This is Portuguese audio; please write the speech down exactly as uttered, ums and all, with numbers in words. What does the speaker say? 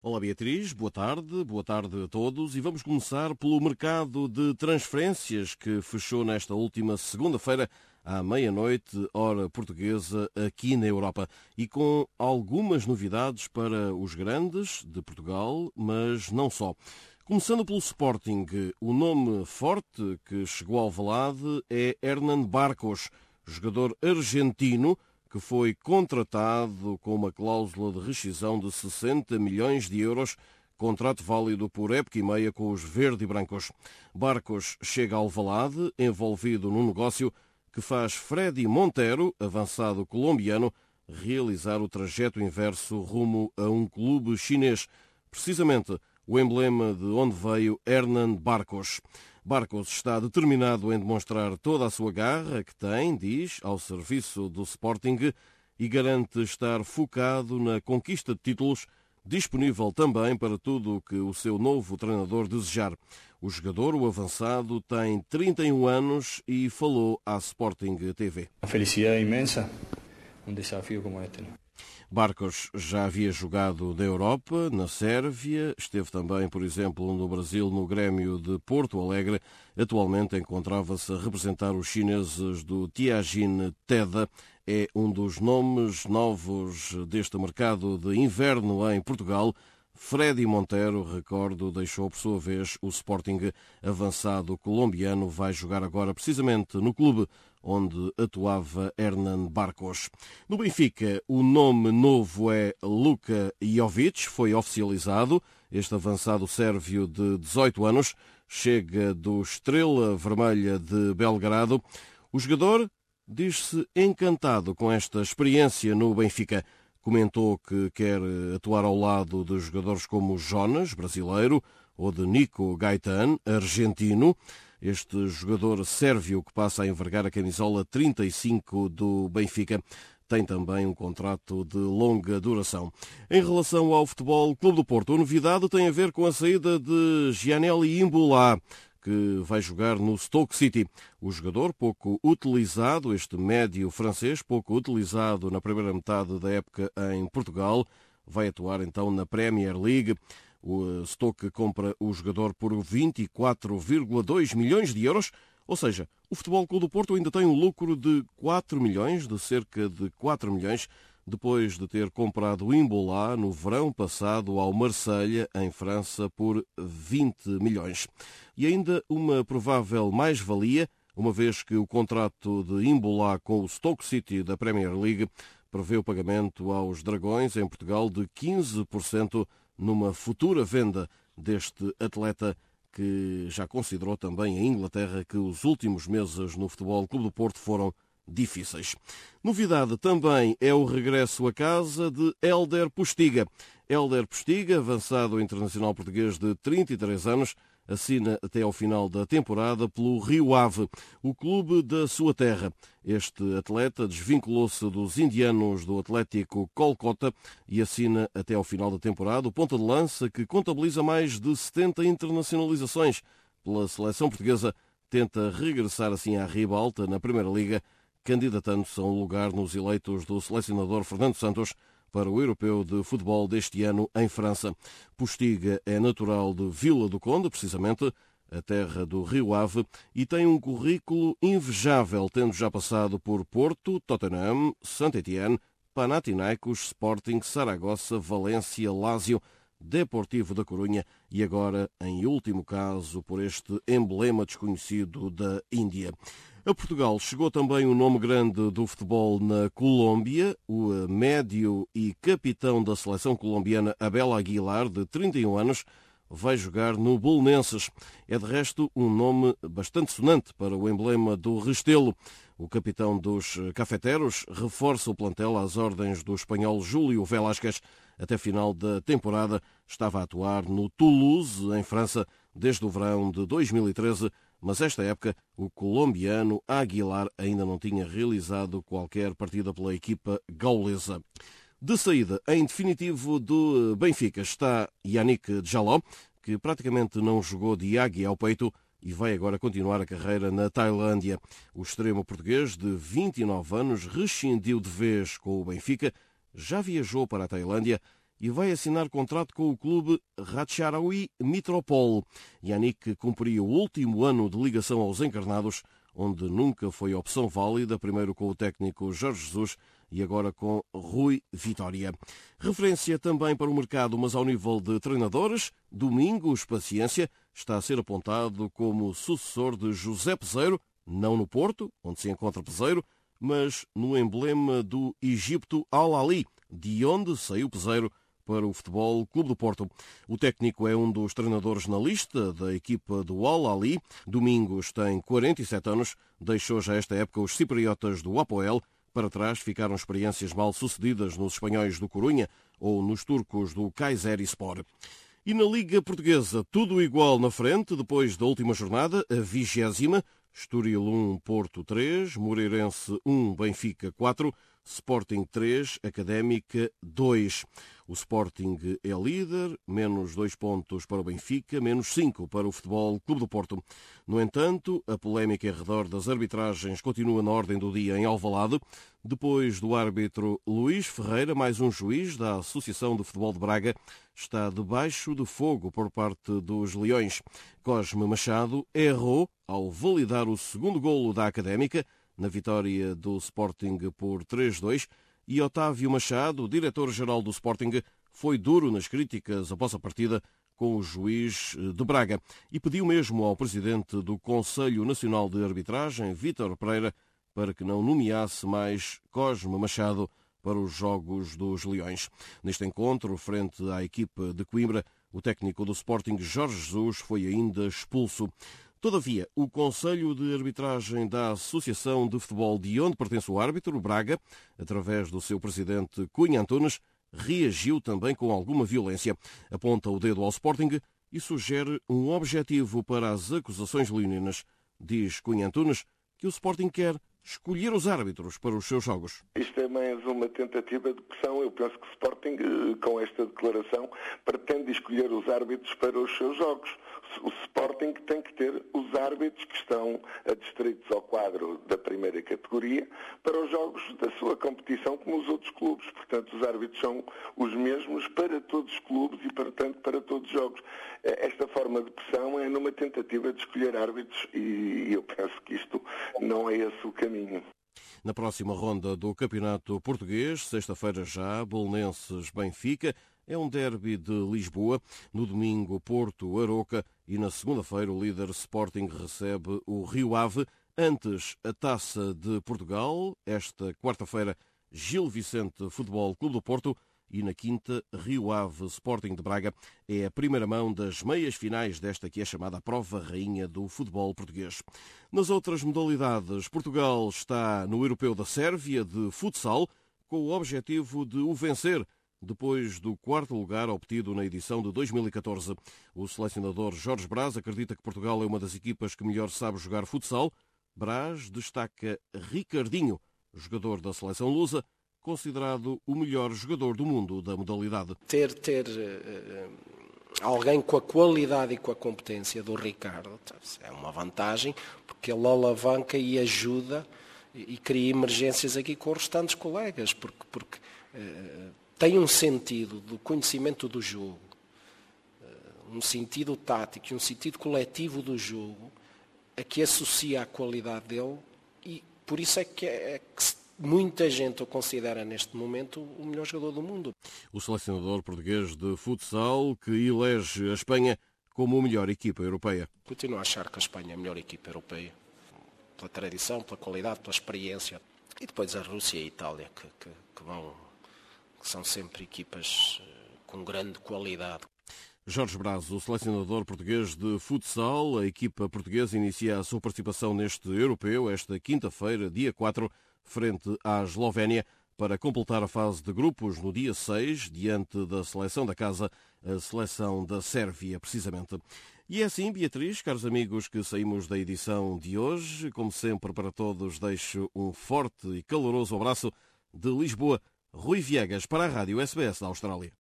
Olá Beatriz, boa tarde, boa tarde a todos e vamos começar pelo mercado de transferências que fechou nesta última segunda-feira à meia-noite, hora portuguesa, aqui na Europa e com algumas novidades para os grandes de Portugal, mas não só. Começando pelo Sporting, o nome forte que chegou ao Alvalade é Hernán Barcos, jogador argentino, que foi contratado com uma cláusula de rescisão de sessenta milhões de euros, contrato válido por época e meia com os verde e brancos. Barcos chega ao Alvalade, envolvido num negócio que faz Freddy Montero, avançado colombiano, realizar o trajeto inverso rumo a um clube chinês. Precisamente o emblema de onde veio Hernán Barcos. Barcos está determinado em demonstrar toda a sua garra que tem, diz, ao serviço do Sporting e garante estar focado na conquista de títulos, disponível também para tudo o que o seu novo treinador desejar. O jogador, o avançado, tem trinta e um anos e falou à Sporting T V. Uma felicidade imensa, um desafio como este. Barcos já havia jogado na Europa, na Sérvia, esteve também, por exemplo, no Brasil, no Grêmio de Porto Alegre. Atualmente encontrava-se a representar os chineses do Tianjin Teda. É um dos nomes novos deste mercado de inverno em Portugal. Freddy Montero, recordo, deixou por sua vez o Sporting. Avançado colombiano vai jogar agora precisamente no clube onde atuava Hernán Barcos. No Benfica, o nome novo é Luka Jovic, foi oficializado. Este avançado sérvio de dezoito anos chega do Estrela Vermelha de Belgrado. O jogador diz-se encantado com esta experiência no Benfica. Comentou que quer atuar ao lado de jogadores como Jonas, brasileiro, ou de Nico Gaetan, argentino. Este jogador sérvio que passa a envergar a camisola trinta e cinco do Benfica tem também um contrato de longa duração. Em relação ao Futebol Clube do Porto, a novidade tem a ver com a saída de Gianelli Imbula, que vai jogar no Stoke City. O jogador pouco utilizado, este médio francês, pouco utilizado na primeira metade da época em Portugal, vai atuar então na Premier League. O Stoke compra o jogador por vinte e quatro vírgula dois milhões de euros, ou seja, o Futebol Clube do Porto ainda tem um lucro de quatro milhões, de cerca de quatro milhões, depois de ter comprado o Imbula no verão passado ao Marselha, em França, por vinte milhões. E ainda uma provável mais-valia, uma vez que o contrato de Imbula com o Stoke City da Premier League prevê o pagamento aos Dragões em Portugal de quinze por cento numa futura venda deste atleta que já considerou também a Inglaterra que os últimos meses no Futebol Clube do Porto foram difíceis. Novidade também é o regresso a casa de Hélder Postiga. Hélder Postiga, avançado internacional português de trinta e três anos, assina até ao final da temporada pelo Rio Ave, o clube da sua terra. Este atleta desvinculou-se dos indianos do Atlético Kolkata e assina até ao final da temporada o ponta de lança que contabiliza mais de setenta internacionalizações pela seleção portuguesa. Tenta regressar assim à ribalta na Primeira Liga, candidatando-se a um lugar nos eleitos do selecionador Fernando Santos para o Europeu de Futebol deste ano em França. Postiga é natural de Vila do Conde, precisamente, a terra do Rio Ave, e tem um currículo invejável, tendo já passado por Porto, Tottenham, Saint-Étienne, Panathinaikos, Sporting, Saragossa, Valência, Lazio, Deportivo da Corunha e agora, em último caso, por este emblema desconhecido da Índia. A Portugal chegou também um nome grande do futebol na Colômbia, o médio e capitão da seleção colombiana Abel Aguilar, de trinta e um anos, vai jogar no Belenenses. É de resto um nome bastante sonante para o emblema do Restelo. O capitão dos cafeteros reforça o plantel às ordens do espanhol Júlio Velásquez. Até final da temporada estava a atuar no Toulouse, em França, desde o verão de dois mil e treze, mas esta época o colombiano Aguilar ainda não tinha realizado qualquer partida pela equipa gaulesa. De saída, em definitivo, do Benfica está Yannick Jaló, que praticamente não jogou de águia ao peito e vai agora continuar a carreira na Tailândia. O extremo português, de vinte e nove anos, rescindiu de vez com o Benfica, já viajou para a Tailândia e vai assinar contrato com o clube Ratcharoui Mitropol. Yannick cumpria o último ano de ligação aos encarnados, onde nunca foi opção válida, primeiro com o técnico Jorge Jesus e agora com Rui Vitória. Referência também para o mercado, mas ao nível de treinadores, Domingos Paciência está a ser apontado como sucessor de José Peseiro, não no Porto, onde se encontra Peseiro, mas no emblema do Egito Al-Ahly, de onde saiu Peseiro para o Futebol Clube do Porto. O técnico é um dos treinadores na lista da equipa do Al-Ahly. Domingos tem quarenta e sete anos, deixou já esta época os cipriotas do Apoel. Para trás ficaram experiências mal sucedidas nos espanhóis do Corunha ou nos turcos do Kayserispor. E na Liga Portuguesa, tudo igual na frente, depois da última jornada, a vigésima, Estoril um, Porto três, Moreirense um, Benfica quatro, Sporting três, Académica dois. O Sporting é líder, menos dois pontos para o Benfica, menos cinco para o Futebol Clube do Porto. No entanto, a polémica em redor das arbitragens continua na ordem do dia em Alvalade. Depois do árbitro Luís Ferreira, mais um juiz da Associação de Futebol de Braga está debaixo de fogo por parte dos Leões. Cosme Machado errou ao validar o segundo golo da Académica, na vitória do Sporting por três a dois, e Otávio Machado, diretor-geral do Sporting, foi duro nas críticas após a partida com o juiz de Braga e pediu mesmo ao presidente do Conselho Nacional de Arbitragem, Vítor Pereira, para que não nomeasse mais Cosme Machado para os Jogos dos Leões. Neste encontro, frente à equipa de Coimbra, o técnico do Sporting, Jorge Jesus, foi ainda expulso. Todavia, o Conselho de Arbitragem da Associação de Futebol de onde pertence o árbitro, Braga, através do seu presidente Cunha Antunes, reagiu também com alguma violência. Aponta o dedo ao Sporting e sugere um objetivo para as acusações leoninas. Diz Cunha Antunes que o Sporting quer escolher os árbitros para os seus jogos. Isto é mais uma tentativa de pressão. Eu penso que o Sporting, com esta declaração, pretende escolher os árbitros para os seus jogos. O Sporting tem que ter os árbitros que estão adstritos ao quadro da primeira categoria para os jogos da sua competição, como os outros clubes. Portanto, os árbitros são os mesmos para todos os clubes e, portanto, para todos os jogos. Esta forma de pressão é numa tentativa de escolher árbitros e eu penso que isto não é esse o caminho. Na próxima ronda do Campeonato Português, sexta-feira já, Belenenses-Benfica, é um derby de Lisboa. No domingo, Porto-Aroca e na segunda-feira o líder Sporting recebe o Rio Ave. Antes, a Taça de Portugal. Esta quarta-feira, Gil Vicente Futebol Clube do Porto. E na quinta, Rio Ave Sporting de Braga. É a primeira mão das meias finais desta que é chamada a prova rainha do futebol português. Nas outras modalidades, Portugal está no Europeu da Sérvia de futsal, com o objetivo de o vencer, depois do quarto lugar obtido na edição de dois mil e catorze. O selecionador Jorge Brás acredita que Portugal é uma das equipas que melhor sabe jogar futsal. Brás destaca Ricardinho, jogador da seleção lusa, considerado o melhor jogador do mundo da modalidade. Ter, ter uh, alguém com a qualidade e com a competência do Ricardo é uma vantagem, porque ele alavanca e ajuda e, e cria emergências aqui com os restantes colegas, porque, porque uh, tem um sentido do conhecimento do jogo, uh, um sentido tático e um sentido coletivo do jogo, a que associa a qualidade dele, e por isso é que, é, é que se muita gente o considera neste momento o melhor jogador do mundo. O selecionador português de futsal que elege a Espanha como a melhor equipa europeia. Continuo a achar que a Espanha é a melhor equipa europeia, pela tradição, pela qualidade, pela experiência. E depois a Rússia e a Itália, que, que, que, vão, que são sempre equipas com grande qualidade. Jorge Brás, o selecionador português de futsal. A equipa portuguesa inicia a sua participação neste europeu esta quinta-feira, dia quatro, frente à Eslovénia, para completar a fase de grupos no dia seis, diante da seleção da casa, a seleção da Sérvia, precisamente. E é assim, Beatriz, caros amigos, que saímos da edição de hoje. Como sempre, para todos, deixo um forte e caloroso abraço de Lisboa. Rui Viegas, para a Rádio S B S da Austrália.